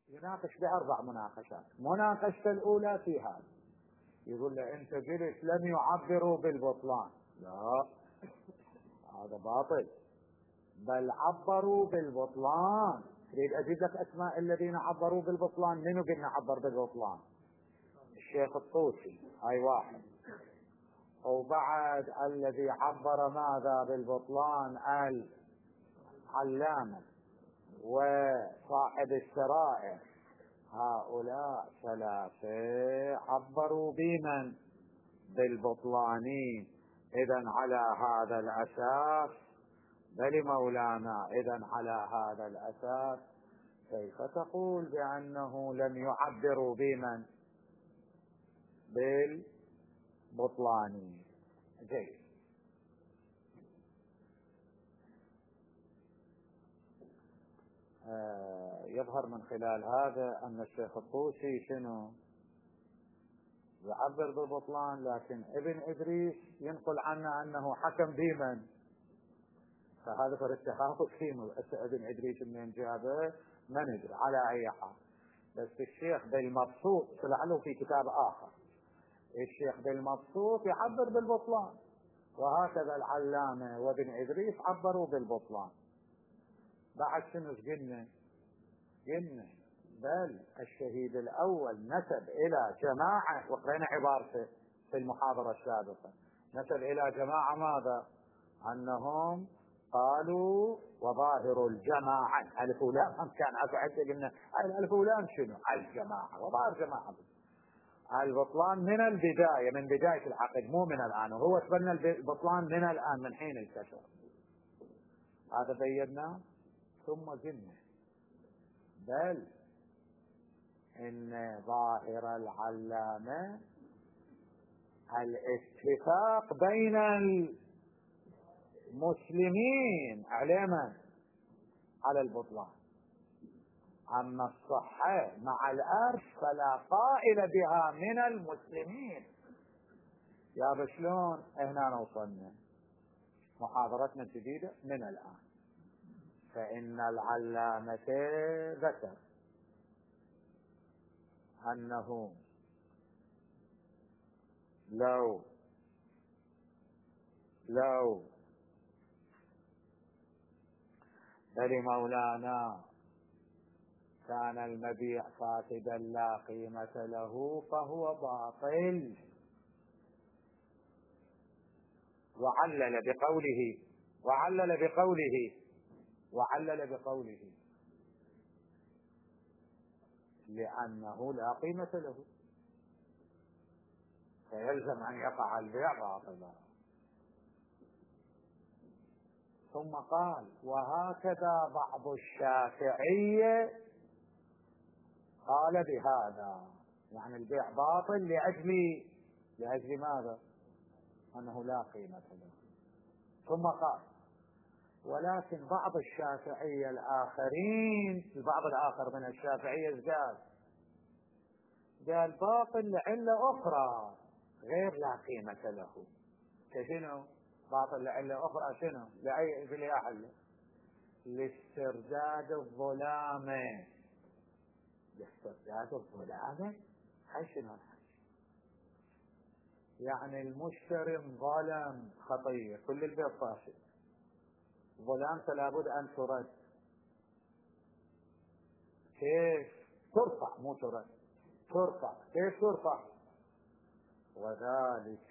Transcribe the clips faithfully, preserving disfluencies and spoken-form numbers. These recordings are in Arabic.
يناقش بأربع مناقشات. مناقشة الأولى في هذا، يقول له أنت قلت لم يعبروا بالبطلان. لا، هذا باطل، بل عبروا بالبطلان. تريد أجيب لك أسماء الذين عبروا بالبطلان؟ منو قلنا عبر بالبطلان؟ الشيخ الطوسي، هاي واحد. وبعد الذي عبر ماذا بالبطلان؟ العلامة وصاحب الشرائع. هؤلاء ثلاثة عبروا بمن؟ بالبطلان. إذن على هذا الأساس، بل مولانا، إذن على هذا الأساس كيف تقول بأنه لم يعبروا بمن؟ بالبطلان. جيد. آه يظهر من خلال هذا أن الشيخ الطوسي شنو؟ يعبر بالبطلان، لكن ابن إدريس ينقل عنه أنه حكم بمن؟ فهذا فرق تخافت فيه. ابن إدريس من جابه ما ندري، على أي حال. بس الشيخ بالمبسوط طلع له في كتاب آخر، الشيخ بالمبسوط يعبر بالبطلان، وهكذا العلامة وابن إدريس عبروا بالبطلان. بعد شنو قلنا؟ قلنا بل الشهيد الأول نسب إلى جماعة، وقرأنا عبارته في المحاضرة السابقة، نسب إلى جماعة ماذا؟ أنهم قالوا وظاهر الجماعة ألف ولام. هم كان أفعد قلنا ألف ولام شنو؟ الجماعة وظاهر جماعة. البطلان من البداية، من بداية العقد، مو من الآن. وهو تبنى البطلان من الآن، من حين الكسر. هذا بينا. ثم قلنا بل إن ظاهر العلامة الاتفاق بين المسلمين على من؟ على البطلان. أما الصحة مع الأرش فلا قائل بها من المسلمين. يا بشلون هنا وصلنا محاضرتنا الجديدة من الآن. فإن العلامة ذكر أنه لو لو بل مولانا كان المبيع فاسدا لا قيمة له فهو باطل. وعلل بقوله وعلل بقوله وعلل بقوله لأنه لا قيمة له، فيلزم أن يقع البيع باطلا. ثم قال وهكذا بعض الشافعية قال بهذا، يعني البيع باطل لأجل لأجل ماذا؟ أنه لا قيمة له. ثم قال ولكن بعض الشافعية الآخرين، البعض الآخر من الشافعية قال قال باطل لعلة أخرى غير لا قيمة له. كشنو باطل لعلة أخرى؟ شنو؟ لأي في علة؟ لاسترداد الظلامة. لاسترداد الظلامة هاي شنو؟ يعني المشتري ظلم خطية، كل البيت فاسد، ظلام فلا بد أن ترد. كيف ترفع؟ مو ترد، ترفع. كيف ترفع؟ وذلك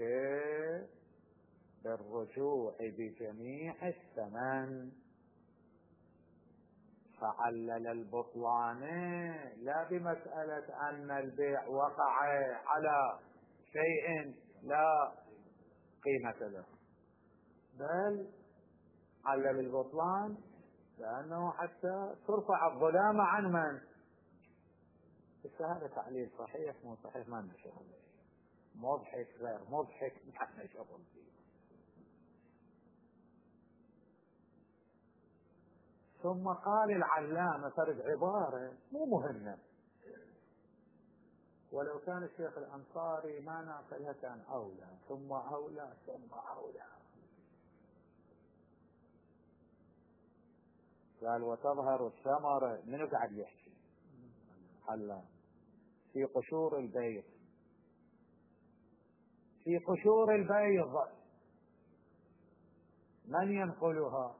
بالرجوع بجميع الثمن. فعلل البطلان لا بمسألة أن البيع وقع على شيء لا قيمة له، بل علل البطلان لأنه حتى ترفع الظلام عن من؟ بس هذا تعليل صحيح مو صحيح ما نشغل، مضحك غير مضحك ما نشغل فيه. ثم قال العلامة فرد عبارة مو مهمة، ولو كان الشيخ الأنصاري ما ناقلها كان أولى ثم أولى ثم أولى. قال وتظهر الثمرة. منو قاعد يحكي؟ حلام في قشور البيض، في قشور البيض من ينقلها؟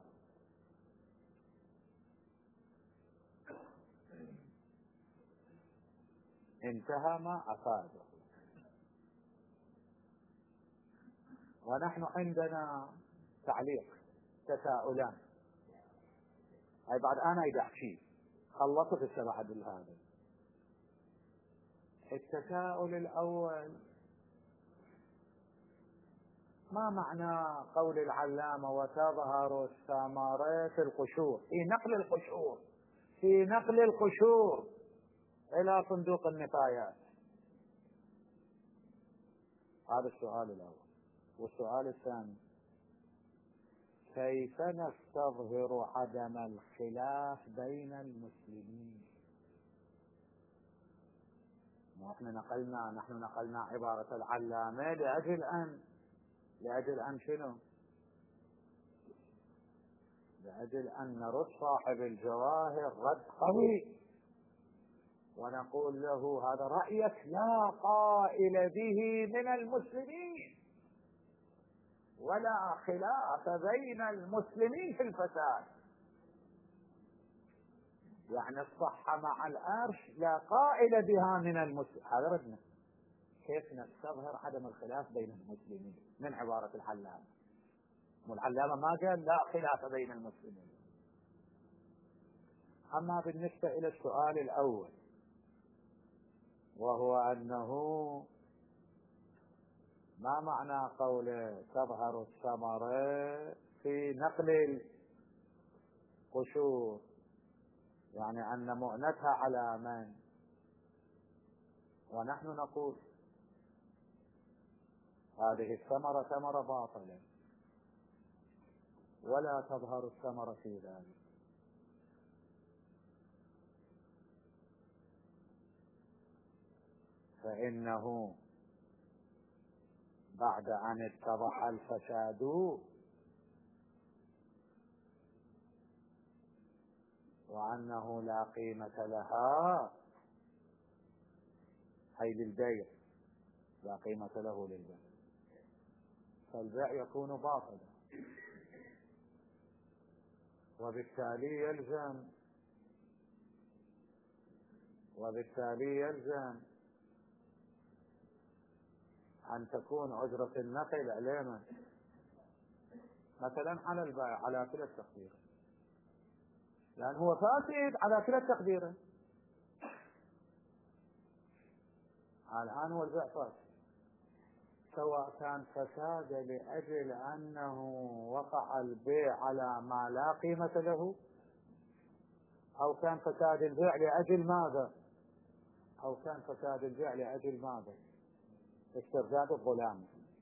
انتهى ما أفاده. ونحن عندنا تعليق تساؤلان، هاي بعد أنا يدعشي خلصت السبعة بالهذا. التساؤل الأول: ما معنى قول العلامة وتظهر الثمرات في القشور، في نقل القشور في نقل القشور إلى صندوق النفايات؟ هذا السؤال الأول. والسؤال الثاني: كيف نستظهر عدم الخلاف بين المسلمين؟ نحن نقلنا نحن نقلنا عبارة العلامة لأجل أن لأجل أن شنو؟ لأجل أن نرد صاحب الجواهر رد قوي ونقول له هذا رأيك لا قائل به من المسلمين، ولا خلاف بين المسلمين في الفساد. يعني الصحة مع الأرش لا قائل بها من المسلمين. هذا ردنا. كيف نستظهر عدم الخلاف بين المسلمين من عبارة العلامة؟ والعلامة ما قال لا خلاف بين المسلمين. أما بالنسبة إلى السؤال الأول، وهو أنه ما معنى قول تظهر الثمرة في نقل القشور، يعني أن مؤنتها على من؟ ونحن نقول هذه الثمرة ثمرة باطلة ولا تظهر الثمرة في ذلك. فإنه بعد أن اتضح الفساد وأنه لا قيمة لها، أي للبيع، لا قيمة له للبيع، فالبيع يكون باطلا، وبالتالي يلزم وبالتالي يلزم أن تكون أجرة النقل علينا مثلا على البائع على كلا التقدير، لأن هو فاسد على كلا التقدير. الآن هو البيع فاسد، سواء كان فساد لأجل أنه وقع البيع على ما لا قيمة له، أو كان فساد البيع لأجل ماذا؟ أو كان فساد البيع لأجل ماذا؟ استرداد الظلام،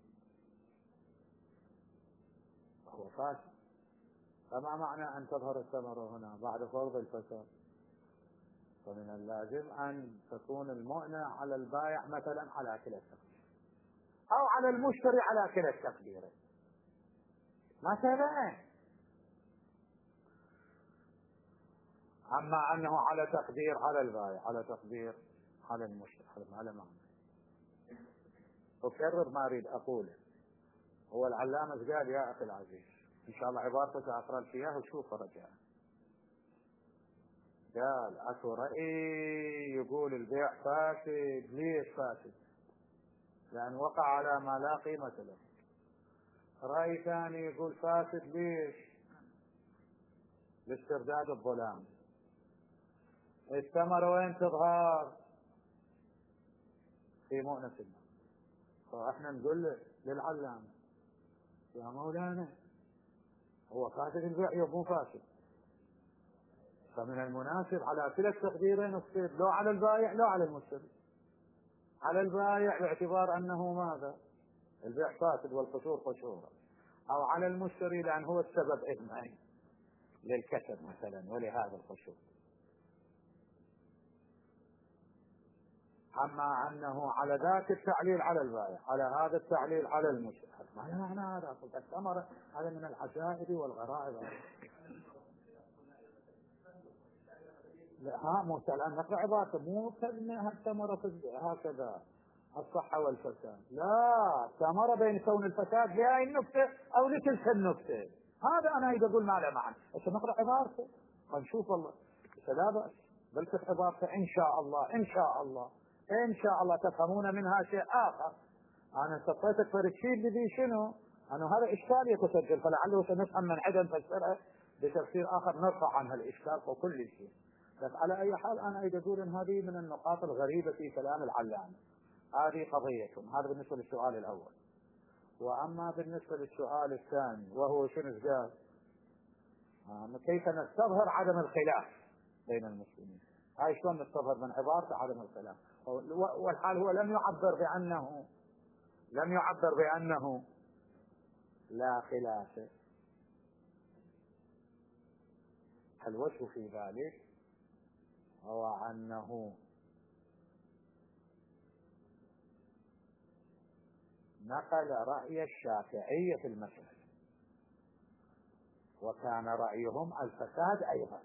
هو فاسد. فما معنى أن تظهر الثمرة هنا بعد فرض الفساد؟ فمن اللازم أن تكون المؤنة على البائع مثلا على كلا التقدير، أو على المشتري على كلا التقدير مثلا. أما أنه على تقدير على البائع على تقدير على المشتري على معنى. أكرر ما أريد أقوله. هو العلامة قال يا أخي العزيز، إن شاء الله عبارته سأقرأ لك إياها وشوف رجع. قال أكو رأي يقول البيع فاسد. ليش فاسد؟ لأن وقع على ما لا قيمة له. رأي ثاني يقول فاسد ليش؟ لاسترداد الظلام. الثمرة وين تظهر؟ في مؤنة المال. فاحنا نقول للعلامة يا مولانا هو فاسد البيع يبقى فاسد، فمن المناسب على كلا التقديرين تصير لو على البائع لو على المشتري. على البائع باعتبار أنه ماذا؟ البيع فاسد والقشور قشورة، أو على المشتري لأن هو السبب إثمين للكسب مثلا ولهذا القشور. أما أنه على ذاك التعليل على البائع على هذا التعليل على المشتري، ما معنى هذا؟ الثمرة هذا من العجائب والغرائب. ها مو الآن نقرأ عبارته، مو كلمة الثمرة هكذا الصحة والفساد، لا، ثمرة بين كون الفساد لهاي النكتة أو لتلك النكتة. هذا أنا إذا أقول ما له معنى، بس نقرأ عبارته ونشوف والله لا بأس. بلكت عبارته إن شاء الله إن شاء الله إن شاء الله تفهمون منها شيء آخر. أنا استطيتك فرق شيء الذي شنو، أنا هذا إشكال يتسجل، فلعله سنفهم من عدم نفسرها بتفسير آخر نرفع عنها الإشكال وكل شيء. بس على أي حال أنا أريد أقول أن هذه من النقاط الغريبة في كلام العلامة. هذه قضية. هذا بالنسبة للسؤال الأول. وأما بالنسبة للسؤال الثاني وهو شنو قال؟ كيف نستظهر عدم الخلاف بين المسلمين؟ هاي شلون نستظهر من عبارة عدم الخلاف؟ والحال هو لم يعبر بأنه لم يعبر بأنه لا خلاف. الوجه في ذلك هو أنه نقل رأي الشافعية في المسألة، وكان رأيهم الفساد أيضا.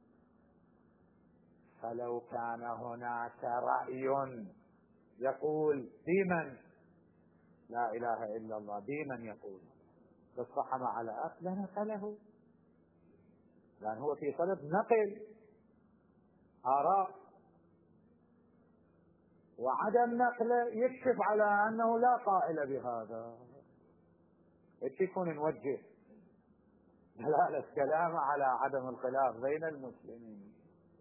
فلو كان هناك رأي يقول بمن لا إله إلا الله، بمن يقول بالصحة على أصل لنقله، لأن هو في صدد نقل آراء، وعدم نقله يكشف على أنه لا قائل بهذا. يكون نوجه دلالة كلام على عدم الخلاف بين المسلمين.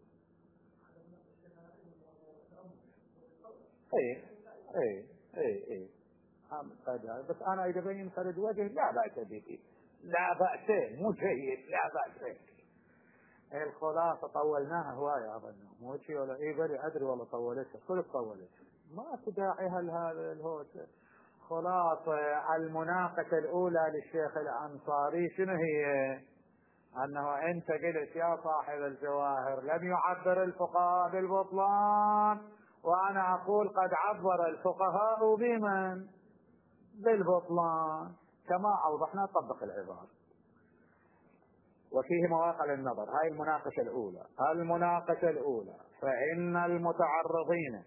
اي اي اي اي بس انا اذا بين فرد وجه لا بأس به، لا بأس، مو جيد، لا بأس. الخلاصة طولناها هواية أظن، مو شيء ولا اي بري ادري والله طولتها، كل طولت ما تداعي هذا الهوت. خلاصة المناقشة الأولى للشيخ الأنصاري شنو هي؟ أنه أنت قلت يا صاحب الجواهر لم يعبر الفقهاء بالبطلان، وأنا أقول قد عبر الفقهاء بمن؟ بالبطلان، كما أوضحنا طبق العبارة. وفيه مواقع للنظر. هاي المناقشة الأولى. المناقشة الأولى فإن المتعرضين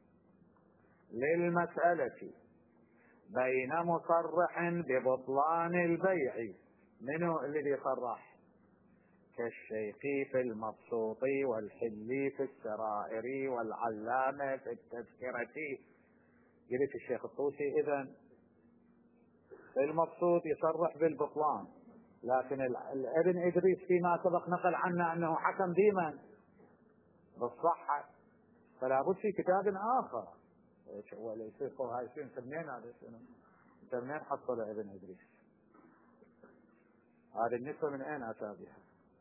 للمسألة بين مصرح ببطلان البيع، منه الذي صرح؟ كالشيخ في المبسوط والحلي في السرائر والعلامة في التذكرة. قلت الشيخ الطوسي إذن المبسوط يصرح بالبطلان، لكن ابن إدريس فيما سبق نقل عنه أنه حكم بمن؟ بالصحة، فلا بد في كتاب آخر. وليس هاي شيء سمين هذا شنو؟ سمين حصل ابن إدريس. هذه النسبة من أين أتى بها؟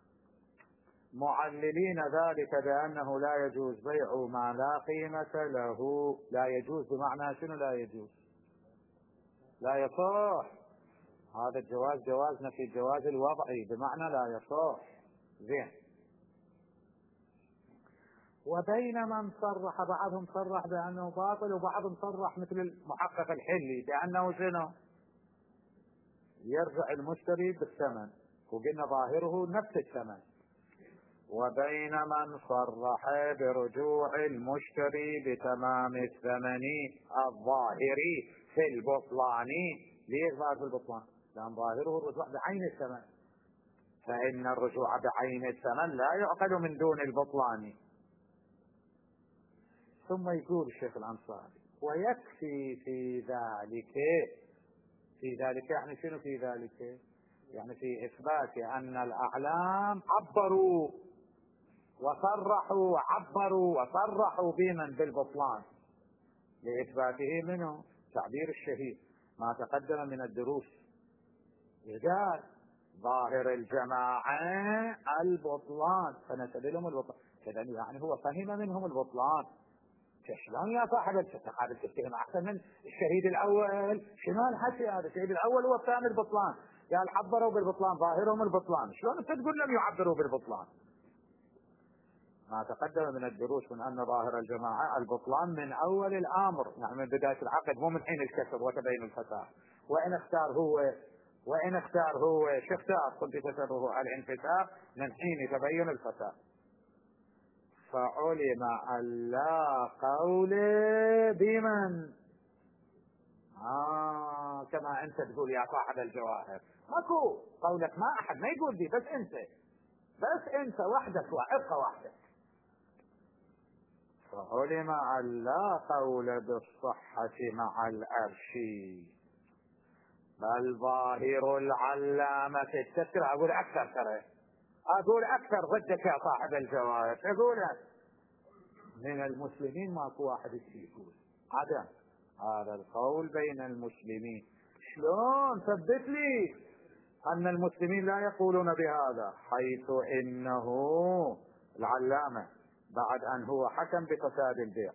معللين ذلك بأنه لا يجوز بيع ما لا قيمة له. لا يجوز بمعنى شنو؟ لا يجوز، لا يصح. هذا الجواز جوازنا في الجواز الوضعي، بمعنى لا يصح. زين. وبين من صرح، بعضهم صرح بأنه باطل، وبعضهم صرح مثل المحقق الحلي بأنه شنو؟ يرجع المشتري بالثمن، وقلنا ظاهره نفس الثمن. وبين من صرح برجوع المشتري بتمام الثمن الظاهري في البطلان. ليش ظاهر في البطلان؟ لأن ظاهره الرجوع بعين الثمن، فإن الرجوع بعين الثمن لا يعقل من دون البطلان. ثم يقول الشيخ الأنصاري ويكفي في ذلك، في ذلك يعني شنو في ذلك؟ يعني في إثبات أن الأعلام عبروا وصرحوا عبروا وصرحوا بمن؟ بالبطلان، لإثباته منه تعبير الشهيد ما تقدم من الدروس. قال ظاهر الجماعة البطلان، فنسب لهم البطلان، كذا يعني هو فهم منهم البطلان. شلون يا صاحب التقاد تتهم أحسن من الشهيد الأول؟ شنو الحكي هذا؟ الشهيد الأول هو فهم البطلان، قال عبروا بالبطلان، ظاهرهم البطلان، شلون انت تقول لم يعبروا بالبطلان؟ ما تقدم من الدروس من أن ظاهر الجماعة البطلان من أول الأمر، يعني من بداية العقد، مو من حين الكسر وتبين الفساد. وإن اختار هو وإن اختار هو شو اختار؟ قلت تسره الانفساد من حين تبين الفساد. فعلم أن لا قول بمن. آه كما أنت تقول يا صاحب الجواهر، ماكو قولك، ما أحد ما يقول دي، بس أنت بس أنت وحدك وعبقى وحدك. فعلم أن لا قول بالصحة مع الأرشي، بل ظاهر العلامة التذكرة. أقول أكثر ترى، أقول أكثر ضدك يا صاحب الجواهر. أقول من المسلمين ماكو واحد يقول عدم هذا القول بين المسلمين. شلون ثبت لي أن المسلمين لا يقولون بهذا، حيث إنه العلامة بعد أن هو حكم بفساد البيع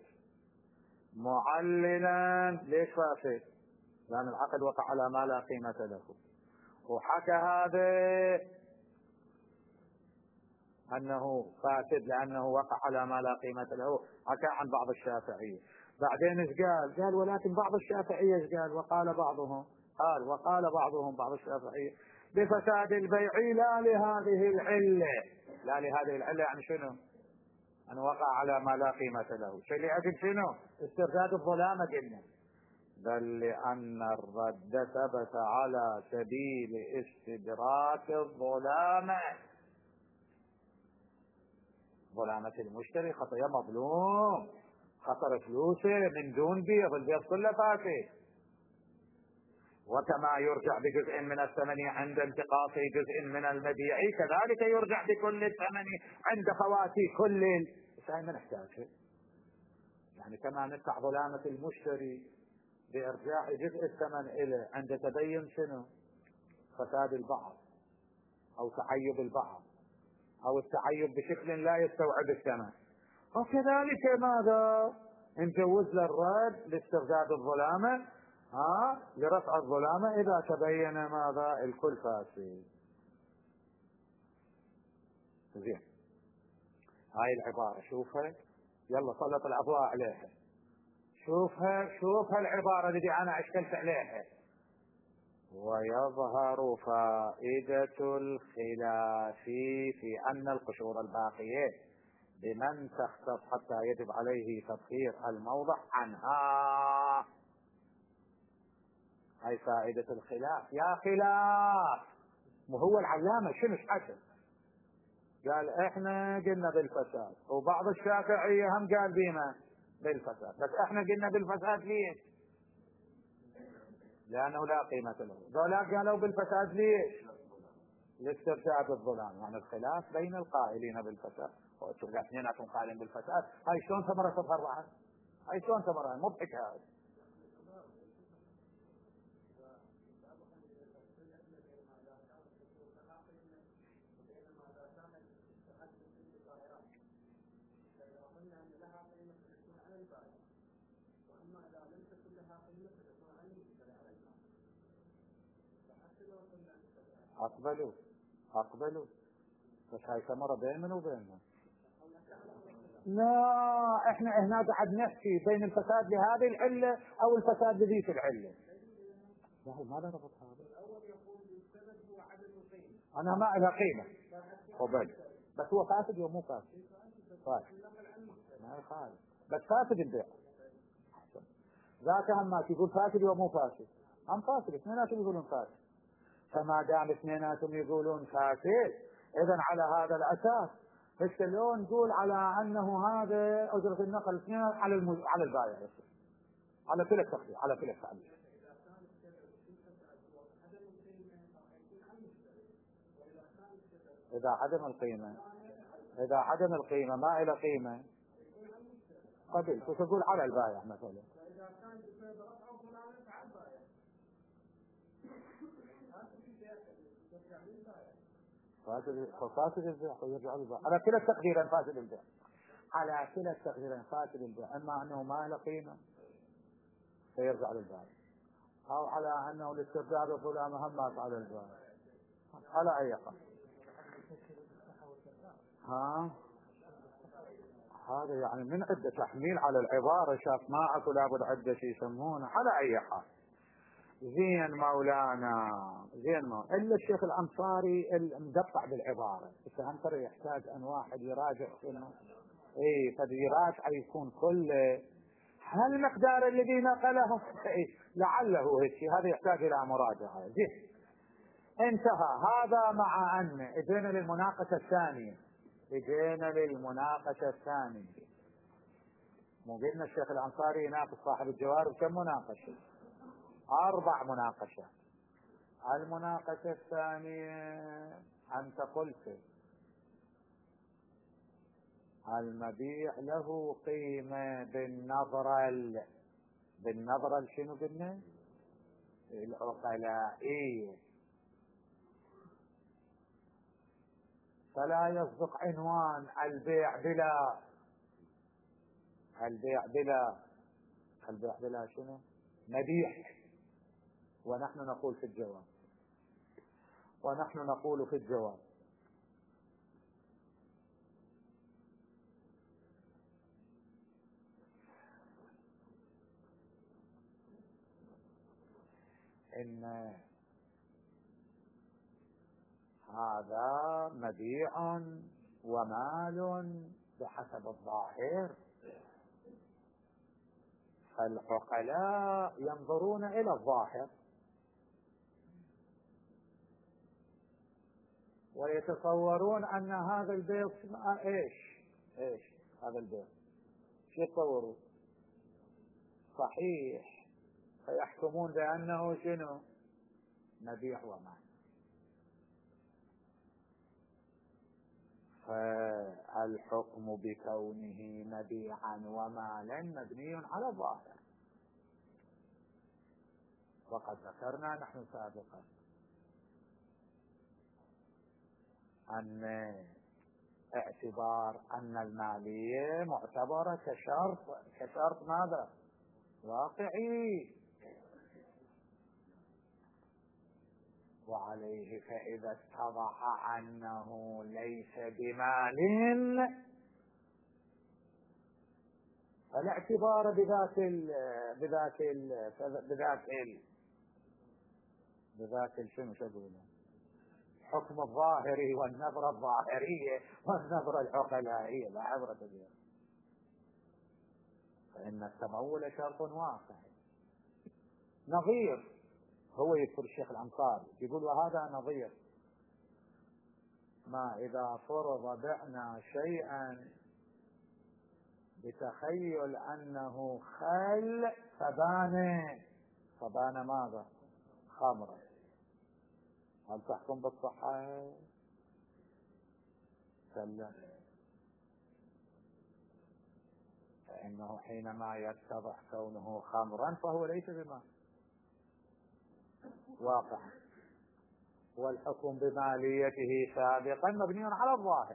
معللا ليش فاسد؟ لأن العقد وقع على ما لا قيمة له، وحكى هذا أنه فاسد لأنه وقع على ما لا قيمة له، حكى عن بعض الشافعية. بعدين ايش قال؟ قال ولكن بعض الشافعية ايش قال؟ وقال بعضهم قال وقال بعضهم بعض الشافعية بفساد البيع لا لهذه العلة. لا لهذه العلة يعني شنو؟ أن وقع على ما لا قيمة له. شيء لأجل شنو؟ استرداد الظلامة قلنا، بل لأن الرد ثبت على سبيل استدراك الظلامة. ظلامة المشتري خطية مظلوم، خسر فلوسه من دون بيض، البيض كله فاسد. وكما يرجع بجزء من الثمن عند انتقاص جزء من المبيع، كذلك يرجع بكل الثمن عند فواتي كل. بس هاي ما نحتاجه، يعني كما ندفع ظلامة المشتري بإرجاع جزء الثمن إليه عند تبين شنو؟ فساد البعض أو تعيب البعض أو التعيب بشكل لا يستوعب الثمن، وكذلك ماذا؟ نجوز للرد لاسترداد الظلامة، ها لرفع الظلامة إذا تبين ماذا؟ الكل فاسد. زين، هاي العبارة شوفها، يلا سلط الأضواء عليها، شوفها شوفها العبارة اللي أنا أشكلت عليها. ويظهر فائدة الخلاف في أن القشور الباقية بمن تختص حتى يجب عليه تطهير الموضع عنها. هاي فائدة الخلاف. يا خلاف، وهو العلامة شنو حكم؟ قال احنا قلنا بالفساد، وبعض الشافعية هم قال بينا بالفساد، بس احنا قلنا بالفساد ليش؟ لأنه لا قيمة له. ذولا قالوا بالفساد ليش؟ لاسترشاد الظلام. يعني الخلاف بين القائلين بالفساد، اثنيناتهم قائلين بالفساد. هاي شلون ثمرة تظهر بعد؟ هاي شلون ثمرة؟ مضحكة هاي. أقبلوا أقبلوا بس هاي ثمرة بين من وبيننا. لا، احنا هنا قاعد نحكي بين الفساد لهذه العلة او الفساد لذيك العلة. لا هو ماذا ربط هذا؟ انا ما لها قيمة قبل، بس هو فاسد ومو مو فاسد؟ فاسد ما يخالف، بس فاسد البيع. ذاك هم ما تقول فاسد ومو فاسد، هم فاسد، اثنيناتهم يقولون فاسد. فما دام اثنيناتهم يقولون فاسد، اذا على هذا الاساس فشلون نقول على انه هذا اجرة النقل اثنين على المز... على البائع يصير على كل التقدير على كل التعليل. اذا عدم القيمة اذا عدم القيمة ما الى قيمة قبل تقول على البائع مثلا. فاسد فاسد البيع ويرجع البيع على كلا التقديرين. فاسد البيع على كلا التقديرين فاسد البيع، اما انه ما له قيمه فيرجع للبائع، او على انه الاسترداد الظلام هم ما على البائع، على اي قسم. ها هذا يعني من عدة تحميل على العبارة، شاف ما اكو لابد عدة شيء يسمونه. على اي حال زين مولانا زين مولانا. الا الشيخ الانصاري المدفع بالعبارة، الانصاري يحتاج ان واحد يراجع انه اي فدراج يكون كله. هل المقدار الذي نقله إيه؟ لعله هيك هذا يحتاج الى مراجعه. زين انتهى هذا. مع ان اجينا للمناقشه الثانيه، اجينا للمناقشه الثانيه. مو قلنا الشيخ الانصاري يناقش صاحب الجواب كم مناقشه؟ اربع مناقشات. المناقشه الثانيه انت قلت المبيع له قيمه بالنظره ال... بالنظره شنو قلنا؟ العقلائيه، فلا يصدق عنوان البيع بلا البيع بلا البيع بلا شنو؟ مبيح. ونحن نقول في الجواب ونحن نقول في الجواب إن هذا مبيع ومال بحسب الظاهر. فالعقلاء ينظرون إلى الظاهر ويتصورون أن هذا البيع إيش إيش هذا البيع شو يتصورون؟ صحيح. فيحكمون بأنه شنو؟ مبيع ومال. فالحكم بكونه مبيعا ومالا مبني على الظاهر. وقد ذكرنا نحن سابقا أن اعتبار أن المالية معتبرة كشرط كشرط ماذا؟ واقعي. وعليه فإذا اتضح أنه ليس بمال فلا اعتبار بذاك ال بذاك ال بذاك ال بذاك الشنو شغله حكم الظاهري والنظرة الظاهرية والنظرة العقلائية لا عبرة بها. فإن التمول شرط واقعي. نظير هو يذكر الشيخ الأنصاري يقول وهذا نظير ما إذا فرض بعنا شيئا بتخيل أنه خل فبان فبان ماذا؟ خمرا. هل تحكم بالصحة؟ كلا. فإنه حينما يتضح كونه خمرا فهو ليس بما واقع. والحكم بماليته سابقا مبني على الظاهر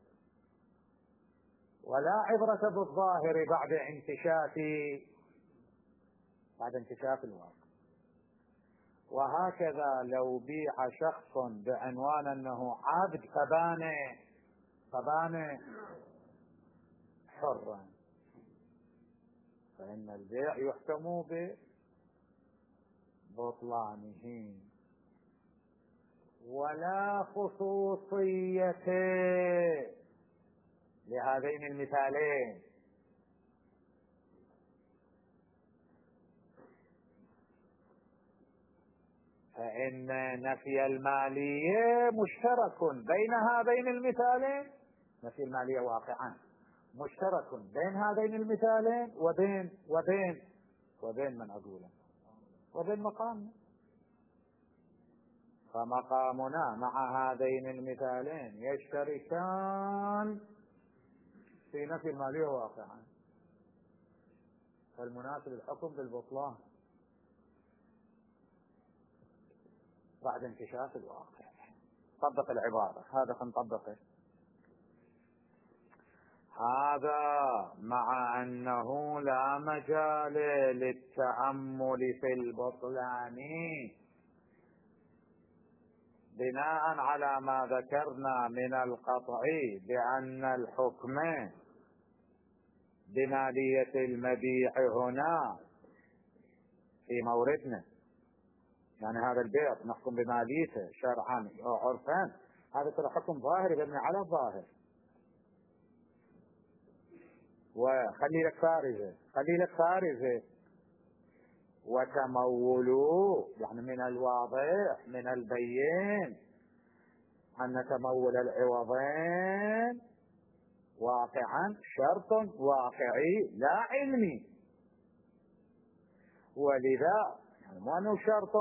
ولا عبرة بالظاهر بعد انكشاف بعد انكشاف الواقع. وهكذا لو بيع شخص بعنوان أنه عبد فبان فبان حرا فإن البيع يحكم ببطلانه. ولا خصوصية لهذين المثالين. فإن نفي المالية مشترك بين هذين المثالين. نفي المالية واقعا مشترك بين هذين المثالين وبين وبين وبين من أقوله وبين مقامنا. فمقامنا مع هذين المثالين يشتركان في نفي المالية واقعا. فالمناسب الحكم بالبطلان بعد انكشاف الواقع. طبق العبارة هذا خنطبقه. هذا مع أنه لا مجال للتأمل في البطلان بناء على ما ذكرنا من القطع بأن الحكم بمالية المبيع هنا في موردنا يعني هذا البيع نحكم بماليته شرعا أو عرفا. هذا ترى حكم ظاهري يبني على الظاهر. وخلي لك فارزة خلي لك فارزة وتمولوا، يعني من الواضح من البين أن تمول العوضين واقعا شرط واقعي لا علمي، ولذا يعني ما أنه شرط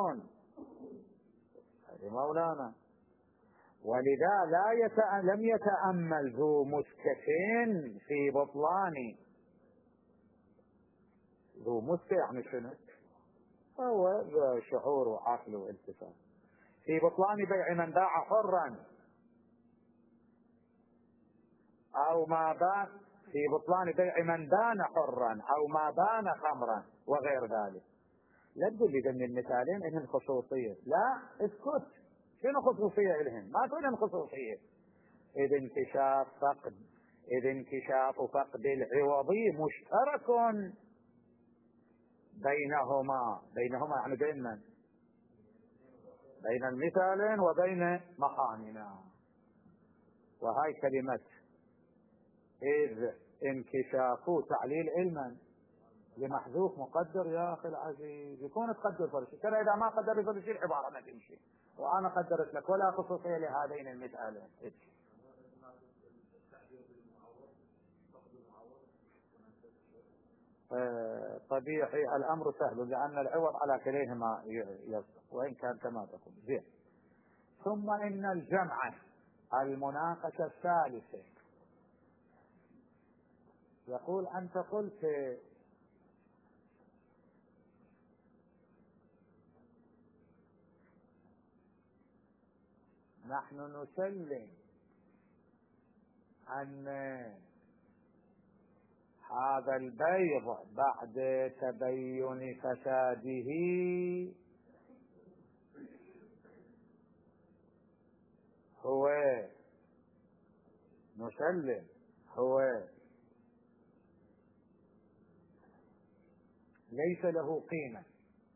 هذه مولانا، ولذا لا يتأ... لم يتأمل ذو مسكة في بطلان. ذو مسكة يعني شنو؟ هو شعور وعقل والتفات في بطلان بيع من باع حرا أو ما بان، في بطلان بيع من بان حرا أو ما بان خمرا وغير ذلك. لا تقول لي ضمن المثالين إنهم خصوصية، لا اسكت، شنو خصوصية إلهم؟ ما تقول إنهم خصوصية. إذا انكشاف فقد إذا انكشاف فقد العوضي مشترك بينهما بينهما يعني بين من؟ بين المثالين وبين مقامنا. وهاي كلمة إذ انكشاف تعليل علما لمحذوف مقدر. يا أخي العزيز يكون تقدر فرشي، ترى إذا ما قدر فرشي العبارة ما تمشي، وأنا قدرت لك ولا خصوصية لهذين المثالين. آه طبيعي الأمر سهل لأن العوض على كليهما يصدق وإن كان كما تقول زين. ثم إن الجمع المناقشة الثالثة يقول أنت قلت نحن نسلم أن هذا البيض بعد تبين فساده هو نسلم هو ليس له قيمة،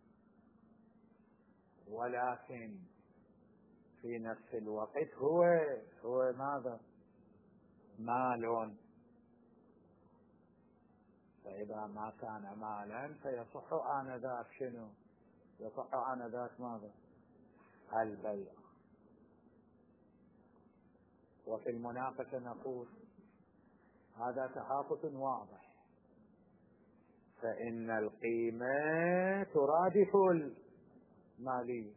ولكن في نفس الوقت هو هو ماذا؟ مال. فإذا ما كان مالا فيصح آنذاك شنو؟ يصح آنذاك ماذا؟ البيع. وفي المناقشة نقول هذا تخافت واضح، فإن القيمة ترادف المالية،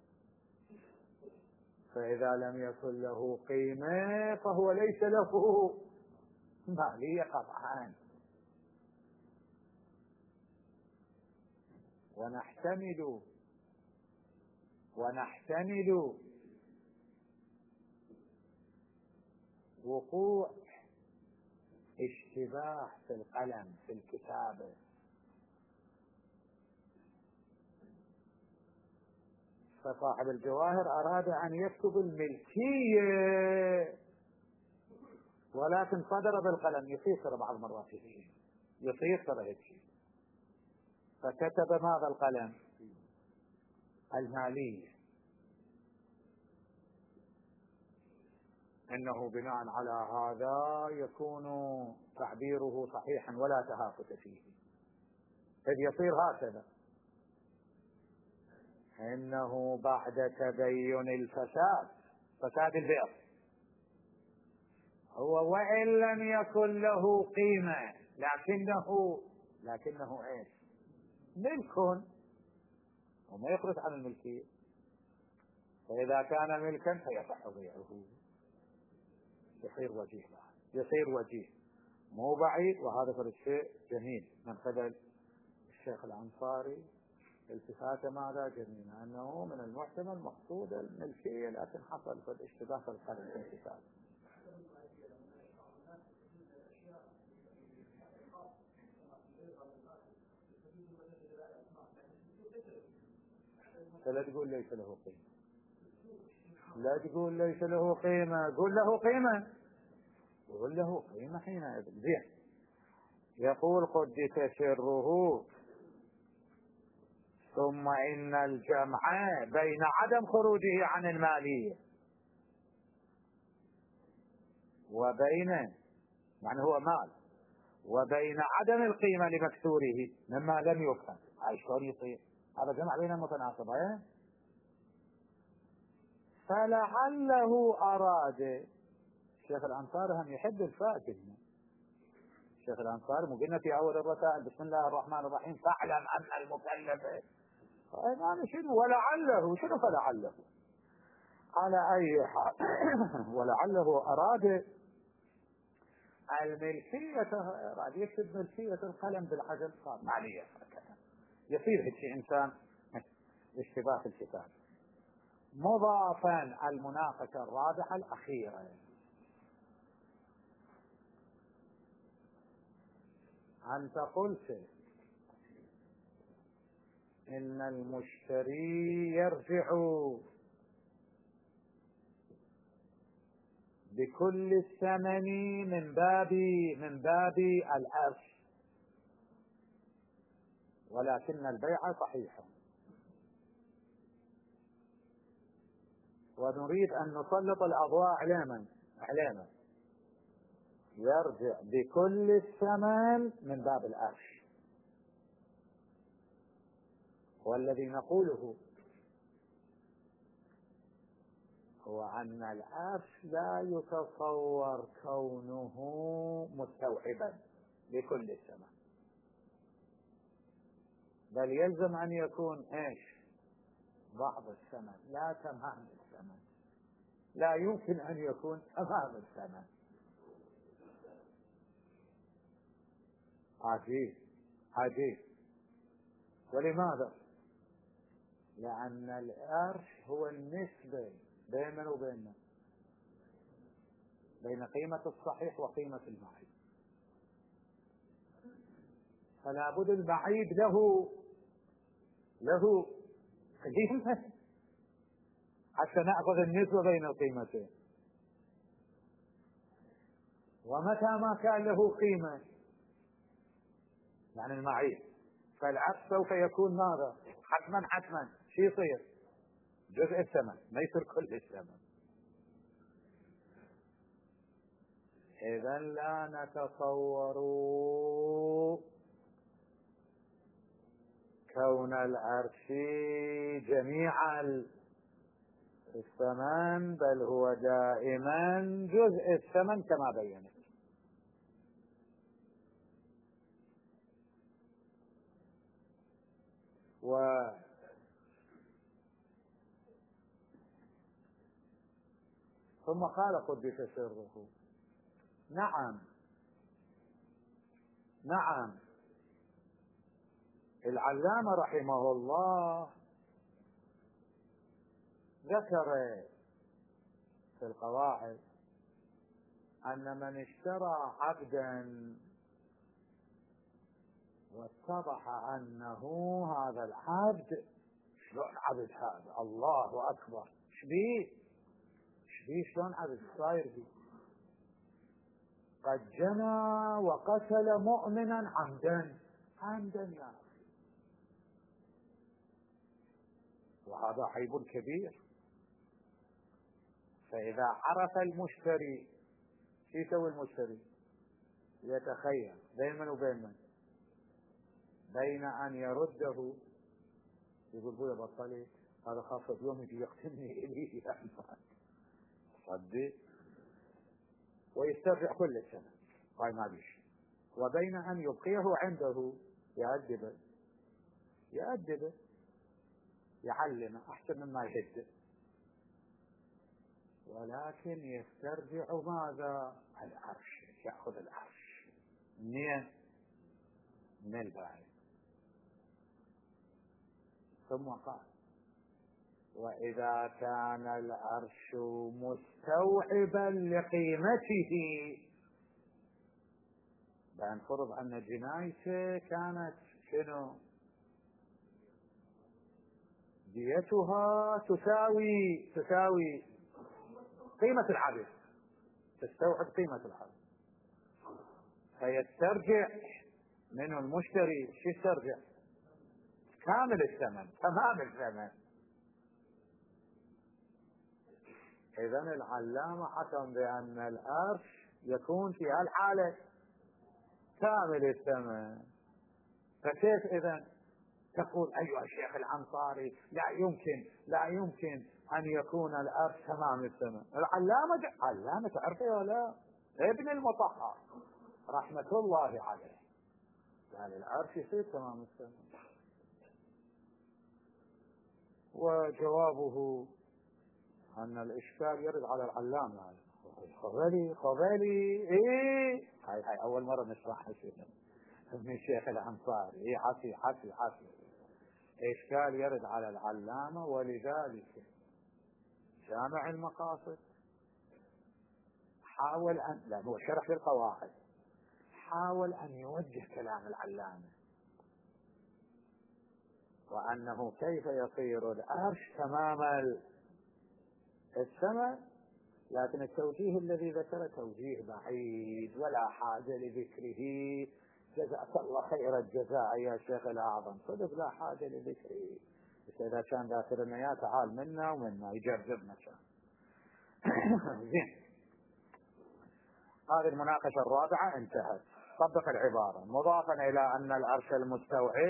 فإذا لم يكن له قيمة فهو ليس له مالية قطعا. ونحتمل ونحتمل وقوع اشتباه في القلم في الكتابة، فصاحب الجواهر أراد أن يكتب الملكية ولكن صدر بالقلم، يصير ترى بعض المرات يصير ترى هيك، فكتب ماذا القلم؟ المالية، إنه بناء على هذا يكون تعبيره صحيحا ولا تهافت فيه. إذ يصير هكذا إنه بعد تبين الفساد فساد البيع هو وإن لم يكن له قيمة لكنه لكنه ايش؟ ملك، وما يخرج عن الملكية، فإذا كان ملكا فيصح بيعه، يصير وجيه يصير وجيه مو بعيد. وهذا فرق شيء جميل من قبل الشيخ الأنصاري، التفاته ماذا جميل أنه من المحتمل مقصود الملكية لكن حصل في الاشتباه في القلم الانتفاع. فلا تقول ليس له قيمة، لا تقول ليس له قيمة، قول له قيمة، قول له قيمة حينئذ. زين. يقول قدس سره ثم إن الجمع بين عدم خروجه عن المالية وبين يعني هو مال وبين عدم القيمة لمكسوره مما لم يفهم. هاي شلون يصير؟ هذا جمع بين المتناقضين. فلعله أراد. الشيخ الأنصاري هم يحب الفاكهة. الشيخ الأنصاري مو قلنا في أول الرسائل بسم الله الرحمن الرحيم فاعلم أن المكلف ما شنو ولعله شنو فلعله على أي حال. ولعله أراد الملكية، أراد يكتب ملكية القلم بالعجل صار ما عليه هكذا يصير هيك إنسان اشتباه في الكتاب. مضافا المناقشة الرابعة الأخيرة أنت قلت إن المشتري يرجع بكل الثمن من باب من باب الأرش، ولكن البيع صحيح. ونريد أن نسلط الأضواء علينا علينا يرجع بكل الثمن من باب الأرش. والذي نقوله هو أن الأرش لا يتصور كونه مستوعبا لكل الثمن، بل يلزم أن يكون إيش؟ بعض الثمن لا تمام الثمن، لا يمكن أن يكون تمام الثمن. عجيب عجيب. ولماذا؟ لأن الأرش هو النسبة بيننا وبيننا، بين قيمة الصحيح وقيمة المعيب. فلا بد المعيب له له قيمة حتى نأخذ النسبة بين القيمتين. ومتى ما كان له قيمة يعني المعيب، فالعكس سوف يكون ماذا؟ حتما حتما شو يصير؟ جزء الثمن، ما يصير كل الثمن. إذا لا نتصور كون الأرش جميع الثمن، بل هو دائما جزء الثمن كما بينت. و ثم قال قدس سره نعم نعم العلامة رحمه الله ذكر في القواعد أن من اشترى عبدا واتضح أنه هذا العبد شلون عبد هذا الله أكبر شبيه شبيه شلون عبد صاير بيه قد جنى وقتل مؤمنا عمدا عمدا يا أخي، وهذا عيب كبير. فإذا عرف المشتري شو يسوي المشتري؟ يتخيل بين من وبين من؟ بين أن يرده يقول بويا بطلي هذا خاصة يوم يجي يقتلني إليه صدق ويسترجع كل السنة هاي ما بيش، وبين أن يبقيه عنده يأدبه يأدبه يعلمه أحسن مما يهده، ولكن يسترجع ماذا؟ العرش، يأخذ العرش منين؟ من البائع. ثم قال وإذا كان العرش مستوعبا لقيمته، بأن فرض أن جنايته كانت شنو؟ ديتها تساوي تساوي قيمة العبد، تستوعب قيمة العبد، فيسترجع منه المشتري شو يسترجع؟ كامل الثمن تمام الثمن. إذن العلامة حكم بأن الأرش يكون في هالحالة كامل الثمن. فكيف إذا تقول أيها الشيخ الأنصاري لا يمكن لا يمكن أن يكون الأرش تمام الثمن؟ العلامة علامة تعرفه ولا ابن المطهر رحمة الله عليه قال الأرش يصير تمام الثمن. وجوابه أن الإشكال يرد على العلامة. خذلي خذلي إيه هاي هاي أول مرة نشرحها شيء ابن الشيخ الأنصاري إيه حسي حسي حسي إشكال يرد على العلامة. ولذلك جامع المقاصد حاول أن لا هو شرح للقواعد حاول أن يوجه كلام العلامة وأنه كيف يصير الأرش تمام الثمن، لكن التوجيه الذي ذكر توجيه بعيد ولا حاجة لذكره. جزاك الله خير الجزاء يا شيخ الأعظم، صدق لا حاجة لذكره، بس إذا كان ذاكرنا يا تعال منا ومنا يجربنا كان. زين، هذه المناقشة الرابعة انتهت. طبق العبارة مضافا إلى أن العرش المستوعب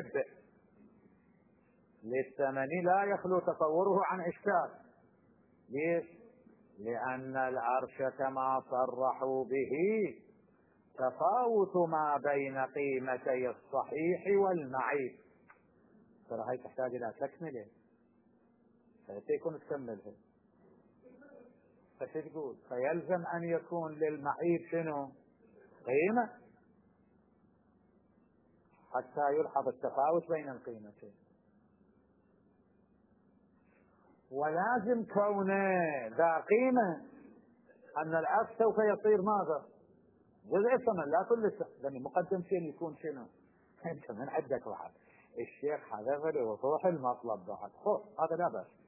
للثمن لا يخلو تصوره عن إشكال. ليش؟ لأن العرش كما صرحوا به تفاوت ما بين قيمتي الصحيح والمعيب. ترى هاي تحتاج إلى تكملة فيكون تكملها. فش تقول؟ فيلزم أن يكون للمعيب شنو؟ قيمة حتى يلحظ التفاوت بين القيمتين. ولازم كونه ذا قيمة أن العرش سوف يصير ماذا؟ جزء الثمن لا كل الثمن، لأن مقدم شيء يكون شنو؟ أنت من عندك واحد الشيخ حذف لوضوح المطلب بعد خو هذا لا بأس.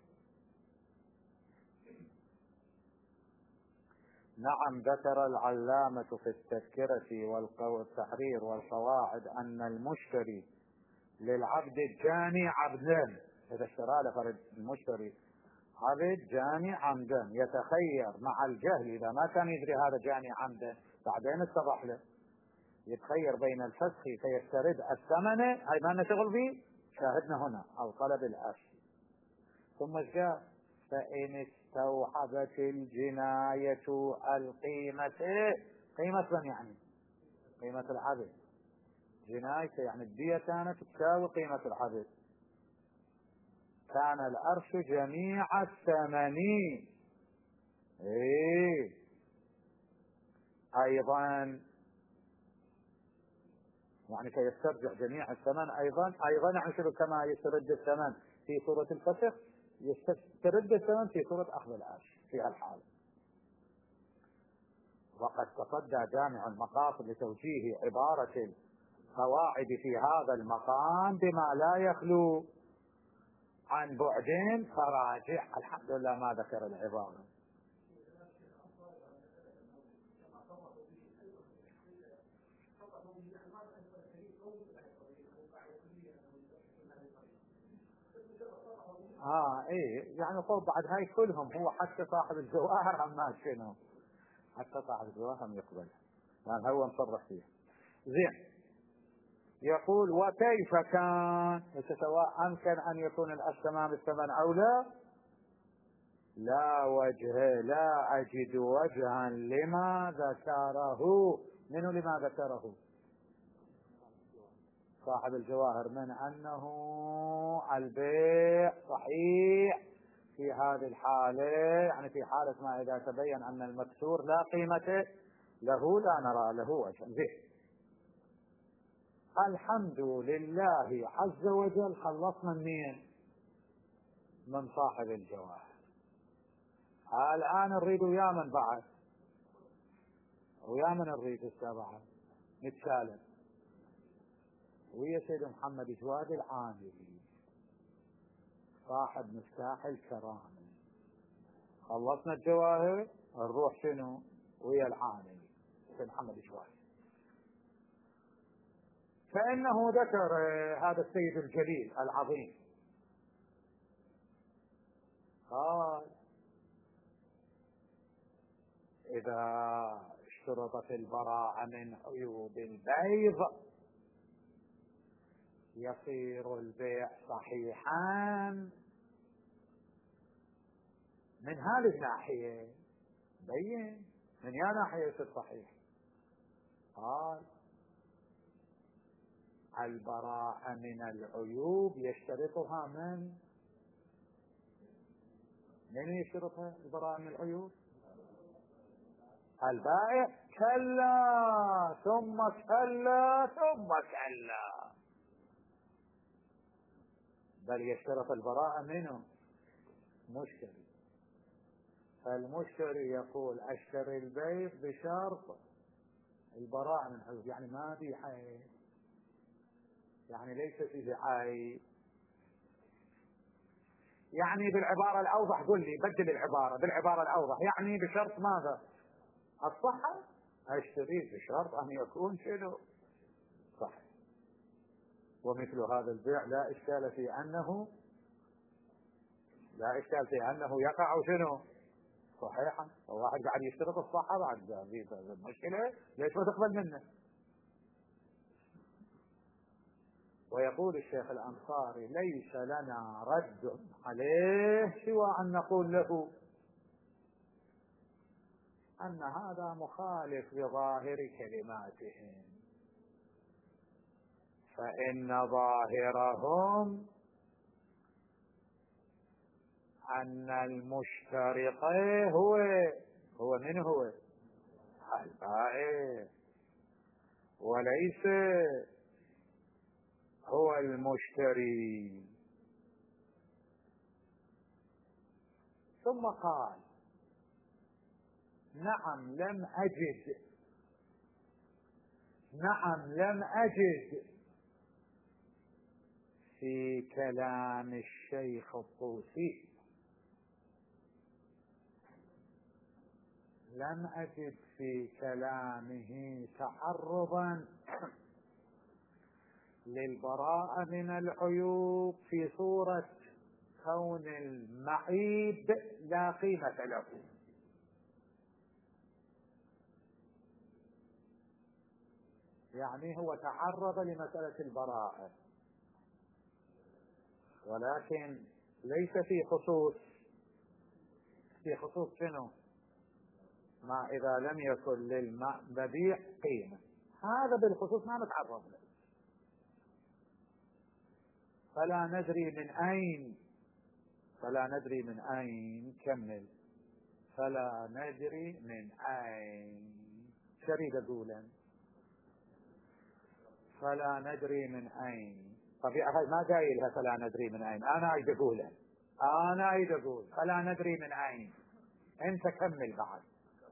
نعم، ذكر العلامة في التذكرة والتحرير والقواعد أن المشتري للعبد الجاني عبدان. إذا اشترى له المشتري عبد جاني عمدا يتخير مع الجهل إذا ما كان يدري هذا جاني عمدا بعدين اتضح له يتخير بين الفسخ فيسترد الثمن. هاي ما نشغل به شاهدنا هنا أو طلب الأش. ثم جاء فإن استوحبت الجناية القيمة. قيمة من يعني قيمة العبد. جناية يعني الدية كانت تساوي قيمة العبد. كان الأرش جميع الثمن. إيه أيضا يعني كيسترجع جميع الثمن أيضا أيضا يعني شنو؟ كما يسترد الثمن في صورة الفسخ يسترد الثمن في صورة أخذ العرش في هالحالة. وقد تصدى جامع المقاصد لتوجيه عبارة القواعد في هذا المقام بما لا يخلو عن بعدين فراجع. الحمد لله ما ذكر العبارة. اه ايه يعني فوق بعد هاي كلهم هو حتى صاحب الجواهر عما شنو حتى صاحب الجواهر يقبل لان هو مصرح فيه. زين، يقول وكيف كان سواء أمكن أن يكون الأش تمام الثمن أو لا؟ لا وجه لا أجد وجها لما ذكره. منه لما ذكره؟ صاحب الجواهر، من أنه البيع صحيح في هذه الحالة، يعني في حالة ما إذا تبين أن المكسور لا قيمة له لا نرى له وجها. زين، الحمد لله عز وجل خلصنا منين؟ من صاحب الجواهر. الآن نريد ويا من بعد ويا من نريد السبعة نتسالم ويا سيد محمد جواد العامري صاحب مفتاح الكرامة. خلصنا الجواهر نروح شنو؟ ويا العامري سيد محمد جواد. فإنه ذكر هذا السيد الجليل العظيم قال إذا اشترطت البراءة من عيوب البيض يصير البيع صحيحا من هذه الناحية. بين من يا ناحية يصير صحيح. قال البراءة من العيوب يشترطها من من يشترطها البراءة من العيوب؟ البائع. كلا ثم كلا ثم كلا، بل يشترط البراءة منه مشتري. فالمشتري يقول اشتري البيت بشرط البراءة من عيوب، يعني ما في عيب، يعني ليس فيه عيب. يعني بالعبارة الأوضح، قل لي بدل العبارة بالعبارة الأوضح، يعني بشرط ماذا؟ الصحة. اشتريه بشرط أن يكون شنو؟ صحيح. ومثل هذا البيع لا إشكال في أنه لا إشكال في أنه يقع شنو؟ صحيحا. واحد قاعد يشترط الصحة بعد المشكلة ليش ما تقبل منه؟ ويقول الشيخ الأنصاري ليس لنا رد عليه سوى أن نقول له أن هذا مخالف لظاهر كلماتهم، فإن ظاهرهم أن المشترط هو هو من هو البائع، وليس هو المشتري. ثم قال نعم لم أجد نعم لم أجد في كلام الشيخ الطوسي لم أجد في كلامه تعرضا للبراءة من العيوب في صورة كون المعيب لا قيمة له. يعني هو تعرض لمسألة البراءة، ولكن ليس في خصوص في خصوص شنو؟ ما إذا لم يكن للمبيع قيمة، هذا بالخصوص ما نتعرض له. فلا ندري من أين فلا ندري من أين كمل فلا ندري من أين شريد أقولا فلا ندري من أين. طبيعة ما قايلها فلا ندري من أين، أنا أريد أقولها أنا أريد أقول فلا ندري من أين. أنت كمل بعد.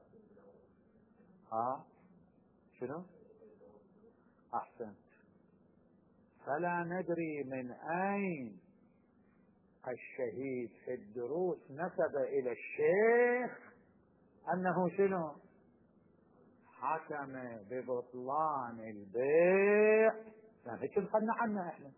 ها شنو؟ أحسنت. فلا ندري من أين الشهيد في الدروس نسب إلى الشيخ أنه شنو؟ حكم ببطلان البيع. يعني هيك دخلنا عنه احنا.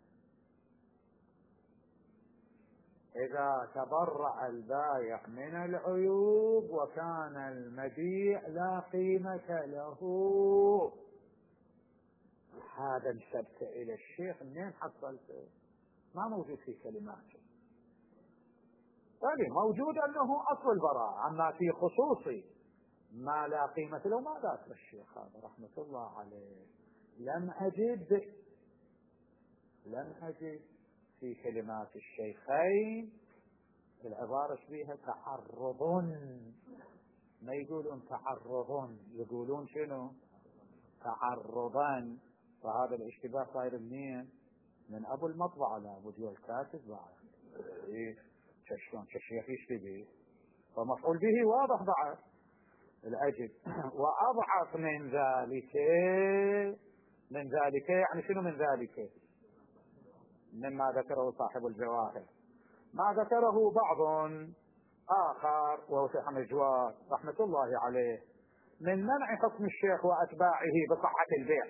إذا تبرأ البائع من العيوب وكان المبيع لا قيمة له، هذا نسبت إلى الشيخ منين حصلته؟ ما موجود في كلماته. طيب موجود أنه أصل البراءة، أما في خصوصي ما لا قيمة له ما ذاك الشيخ هذا رحمة الله عليه. لم أجد لم أجد في كلمات الشيخين العبارة فيها تعرض، ما يقولون تعرض، يقولون شنو؟ تعرضا. فهذا الاشتباه صاير منين؟ من أبو المطبعة لابد والكاتب بعد. إيه شلون الشيخ يشتبه؟ فمفعول به واضح بعد الأجد. وأضعف من ذلك من ذلك يعني شنو من ذلك؟ مما ذكره صاحب الجواهر، ما ذكره بعض آخر وهو شيخ مجوار رحمة الله عليه من منع حكم الشيخ وأتباعه بصحة البيع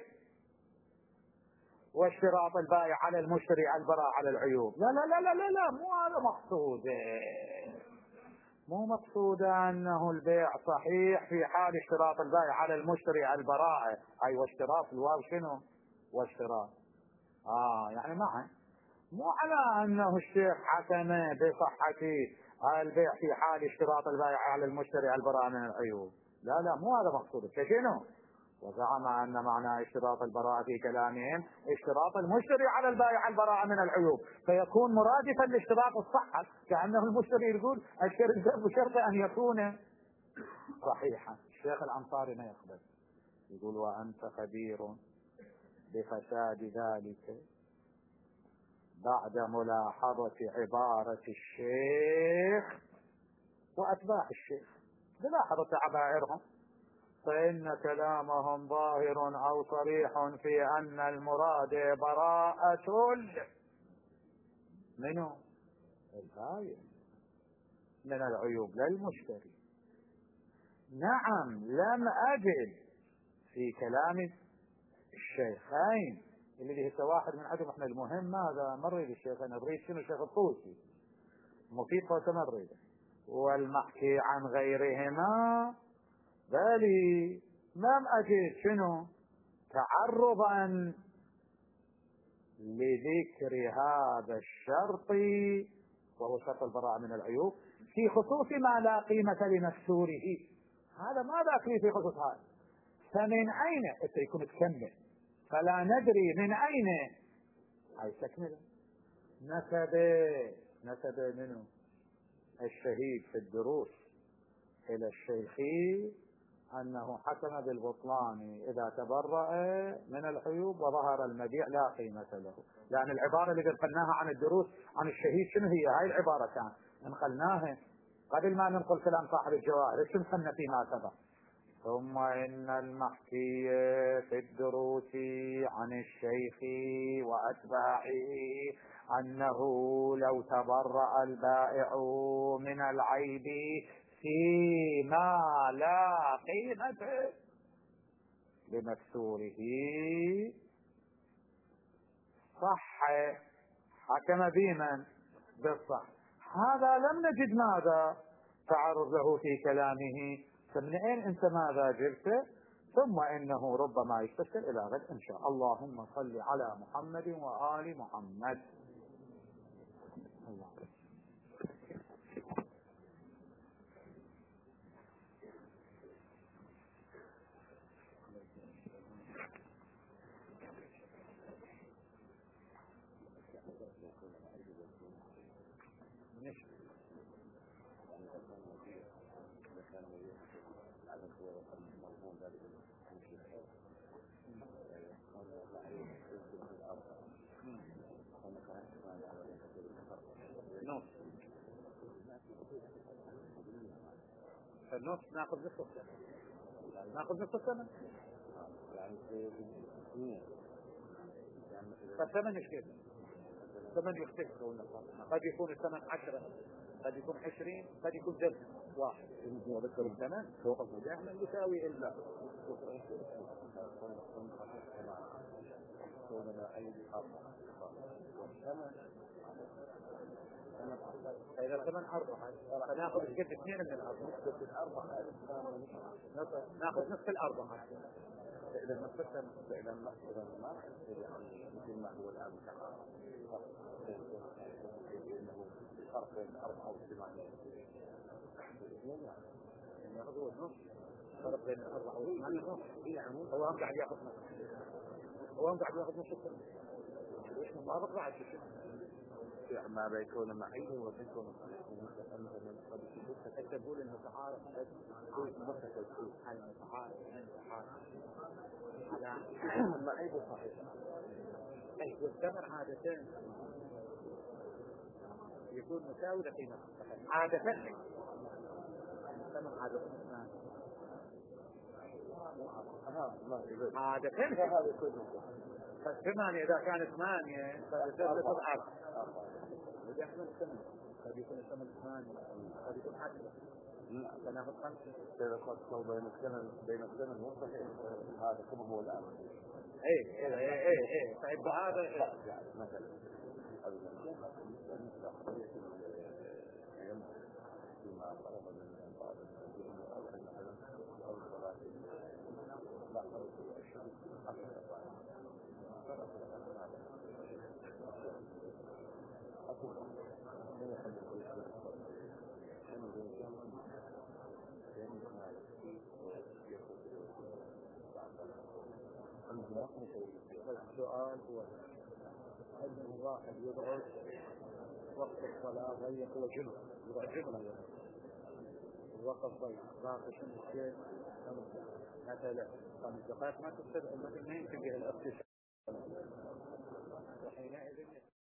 واشتراط البائع على المشتري البراءة على العيوب. لا لا لا لا لا, لا مو هذا مقصود مو مقصود أنه البيع صحيح في حال اشتراط البائع على المشتري البراءة. أي واشتراط الواو شنو؟ واشتراط آه يعني معا، مو على أنه الشيخ حكم بصحة البيع في حال اشتراط البائع على المشتري البراءة من العيوب. لا لا مو هذا مقصود. كشنو؟ وزعم أن معنى اشتراط البراءة في كلامهم اشتراط المشتري على البائع البراءة من العيوب، فيكون مرادفا لاشتراط الصحة، كأنه المشتري يقول اشتري بشرط أن يكون صحيحا. الشيخ الأنصاري ما يقبل، يقول وأنت خبير بفساد ذلك بعد ملاحظة عبارة الشيخ وأتباع الشيخ، ملاحظة عبائرهم، فإن كلامهم ظاهر أو صريح في أن المراد براءة منه البائع من العيوب للمشتري. نعم لم أجد في كلام الشيخين اللي هي واحد من عندهم احنا المهم ماذا نريد الشيخين، نريد شنو الشيخ الطوسي مفيد فوت نريد، والمحكي عن غيرهما بل لم أجد شنو تعرضا لذكر هذا الشرط وهو شرط البراءة من العيوب في خصوص ما لا قيمة لمكسوره. هذا ما ذاك في خصوص هذا، فمن أين سيكون تكمل، فلا ندري من أين أي تكمل. نسب نسب منه الشهيد في الدروس إلى الشيخ أنه حكم بالبطلان إذا تبرأ من العيوب وظهر المبيع لا قيمة له، لأن العبارة اللي نقلناها عن الدروس عن الشهيد شنو هي؟ هاي العبارة كان نقلناها قبل ما ننقل كلام صاحب الجواهر، شو نقلنا فيما سبق. ثم إن المحكي في الدروس عن الشيخ وأتباعه أنه لو تبرأ البائع من العيب فيما لا قيمة لمكسوره صح، حكم بمن؟ بالصح. هذا لم نجد ماذا تعرض له في كلامه، فمن أين أنت ماذا جبت؟ ثم إنه ربما يستشكل إلى غد إن شاء الله. اللهم صل على محمد وآل محمد. الله. نص النص ناخذ نصف السنة، ناخذ نصف السنة يعني فالثمن ايش كده؟ الثمن يختلف، قد يكون الثمن عشرة، قد يكون عشرين، قد يكون درهم واحد. وذكر الثمن فوق المداهمة يساوي إلا فإذا الثمن أربعة فناخذ الجد اثنين من الأربعة، ناخذ نصف الأربعة. إذا ما فتن إذا ما إذا ما يعني مثل ما هو الآن إنه فرق بين أربعة وثمانية، يعني هو النص فرق بين الأربعة وثمانية. هو هم قاعد يأخذ نص، هو هم قاعد يأخذ نص الثمن، ليش ما بقى عاد ما بيكون معي وبيكون حتى تقول انه تعارف هو مبتكر فيه على تعارف على معيب صحيح. اي والثمن عادة يكون مساوي لقيمة عادة، الثمن عادة عادة هذا يكون فالثمانية إذا كانت ثمانية فتصير تضعف، وده يحمل الثمن قد يكون الثمن ثمانية قد يكون عشرة فناخذ خمسة. إذا قد بين الثمن بين الثمن والصحيح هذا كما هو الآن. إيه إيه إيه إيه إيه طيب هذا مثلا فيما طلب من بعض المسلمين أو أنهم أو الصلاة لا قول في الشرك حتى فرق لنا هذا أقول من يحب الإسلام السؤال هو هل الواحد يدعو وقت الصلاة ضيق وجنب يضعجبنا الوقت ضيق ناقش الشيء مثلا خمس دقائق ما تستدعي مثل ما يمكن به الاغتسال وحينئذ